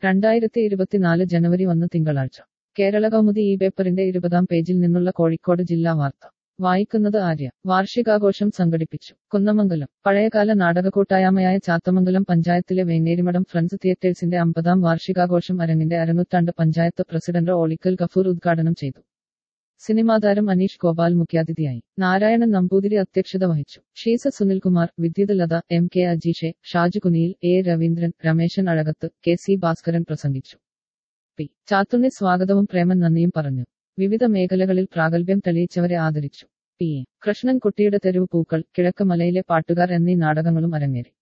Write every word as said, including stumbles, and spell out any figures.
രണ്ടായിരത്തി ഇരുപത്തിനാല് ജനുവരി ഒന്ന് തിങ്കളാഴ്ച കേരള കൗമുദി ഈ പേപ്പറിന്റെ ഇരുപതാം പേജിൽ നിന്നുള്ള കോഴിക്കോട് ജില്ലാ വാർത്ത വായിക്കുന്നത് ആര്യ. വാർഷികാഘോഷം സംഘടിപ്പിച്ചു കുന്നമംഗലം. പഴയകാല നാടകക്കൂട്ടായ്മയായ ചാത്തമംഗലം പഞ്ചായത്തിലെ വേങ്ങേരിമഠം ഫ്രണ്ട്സ് തിയേറ്റേഴ്സിന്റെ അമ്പതാം വാർഷികാഘോഷം അരങ്ങിന്റെ അരനൂറ്റാണ്ട് പഞ്ചായത്ത് പ്രസിഡന്റ് ഓളിക്കൽ ഗഫൂർ ഉദ്ഘാടനം ചെയ്തു. സിനിമാതാരം അനീഷ് ഗോപാൽ മുഖ്യാതിഥിയായി. നാരായണൻ നമ്പൂതിരി അധ്യക്ഷത വഹിച്ചു. ഷീസ സുനിൽകുമാർ, വിദ്യുത് ലത, എം കെ അജീഷെ, Shaju Kuniyil, A Raveendran, Rameshan Azhakath, K C Bhaskaran പ്രസംഗിച്ചു. പി ചാത്തുണ്ണി സ്വാഗതവും പ്രേമൻ നന്ദിയും പറഞ്ഞു. വിവിധ മേഖലകളിൽ പ്രാഗൽഭ്യം തെളിയിച്ചവരെ ആദരിച്ചു. പി എ കൃഷ്ണൻകുട്ടിയുടെ തെരുവ് പൂക്കൾ, കിഴക്ക് മലയിലെ പാട്ടുകാർ എന്നീ നാടകങ്ങളും അരങ്ങേറി.